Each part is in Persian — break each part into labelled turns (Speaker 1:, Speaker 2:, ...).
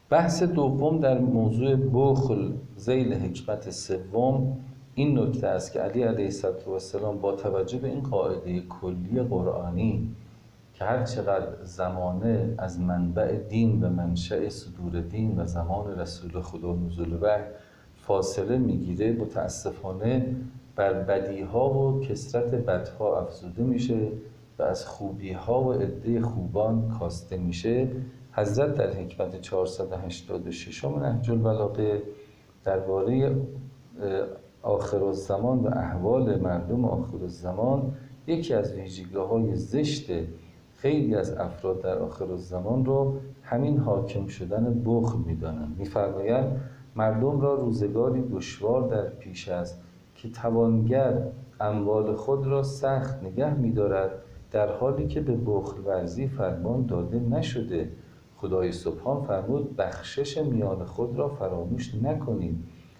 Speaker 1: بحث دوم در موضوع بخل ذیل حکمت سوم این نکته است که علی علیه السلام با توجه به این قاعده کلی قرآنی که هر چقدر زمانه از منبع دین و منشأ صدور دین و زمان رسول خدا نزول وحی فاصله میگیره، متاسفانه بر بدیها و کثرت بدها افزوده میشه و از خوبیها و عده خوبان کاسته میشه. حضرت در حکمت 486 نهج البلاغه درباره آخرالزمان و احوال مردم آخرالزمان یکی از ویژگی‌های زشت خیلی از افراد در آخرالزمان رو همین حاکم شدن بخل می‌دانند. می‌فرمایند مردم را روزگاری دشوار در پیش است که توانگر اموال خود را سخت نگه می‌دارد، در حالی که به بخل ورزی فرمان داده نشده. خدای سبحان فرمود بخشش میان خود را فراموش نکنید،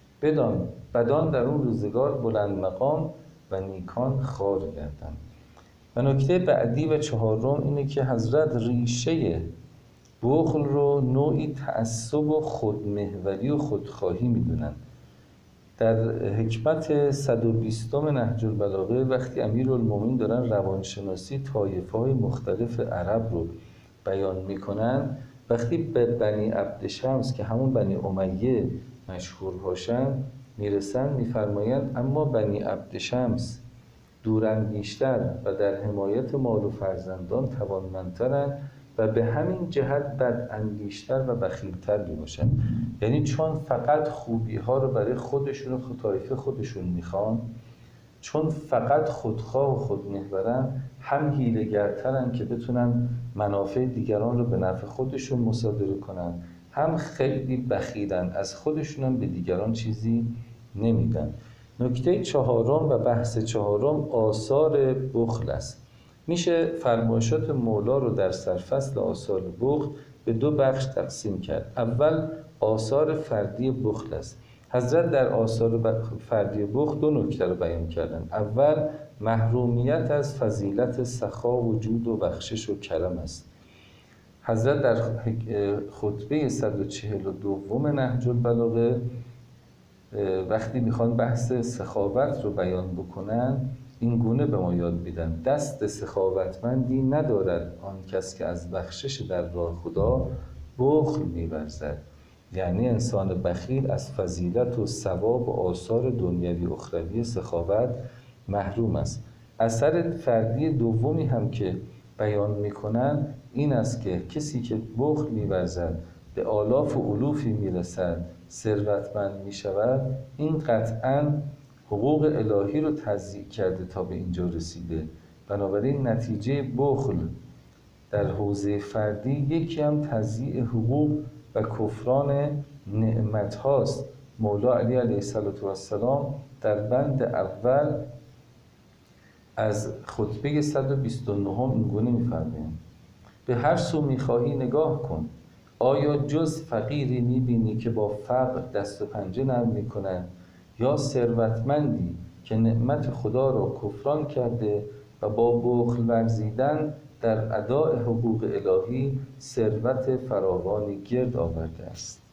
Speaker 1: بدان در اون روزگار بلند مقام و نیکان خوار گردند. و نکته بعدی و چهارم اینه که حضرت ریشه بخل رو نوعی تعصب و خودمحوری و خودخواهی میدونن. در حکمت 120 نهج البلاغه وقتی امیرالمومنین دارن روانشناسی طایفه‌های مختلف عرب رو بیان میکنن، وقتی به بنی عبدشمس که همون بنی امیه مشهور باشن میرسن، میفرمایند اما بنی عبدشمس دوراندیشتر و در حمایت مال و فرزندان توانمندترن و به همین جهت بداندیشتر و بخیلتر میباشن. یعنی چون فقط خوبی ها رو برای خودشون و طایفه خودشون میخوان، چون فقط خودخواه و خودمحورن، هم حیله‌گرترن که بتونن منافع دیگران رو به نفع خودشون مصادره کنن، هم خیلی بخیلن، از خودشون هم به دیگران چیزی نمیدن. نکته چهارم و بحث چهارم آثار بخل است. میشه فرمایشات مولا رو در سرفصل آثار بخل به دو بخش تقسیم کرد. اول آثار فردی بخل است. حضرت در آثار فردی بخل دو نکته رو بیان کردن. اول محرومیت از فضیلت سخا و جود و بخشش و کرم است. حضرت در خطبه 142 نهج البلاغه وقتی میخوان بحث سخاوت رو بیان بکنن این گونه به ما یاد میدن: دست سخاوتمندی ندارد آن کس که از بخشش در راه خدا بخل می‌ورزد. یعنی انسان بخیل از فضیلت و ثواب و آثار دنیوی اخروی سخاوت محروم است. اثر فردی دومی هم که بیان میکنن این است که کسی که بخل می‌ورزد به آلاف و الوفی میرسد، ثروتمند میشود، این قطعاً حقوق الهی رو تضییع کرده تا به اینجا رسیده. بنابراین نتیجه بخل در حوزه فردی یکی هم تضییع حقوق و کفران نعمت هاست. مولا علی علیه السلام در بند اول از خطبه 129 این گونه می‌فرمایند: به هر سو می‌خواهی نگاه کن، آیا جز فقیری می‌بینی که با فقر دست و پنجه نرم می‌کند، یا ثروتمندی که نعمت خدا را کفران کرده و با بخل ورزیدن در اداء حقوق الهی ثروت فراوانی گرد آورده است؟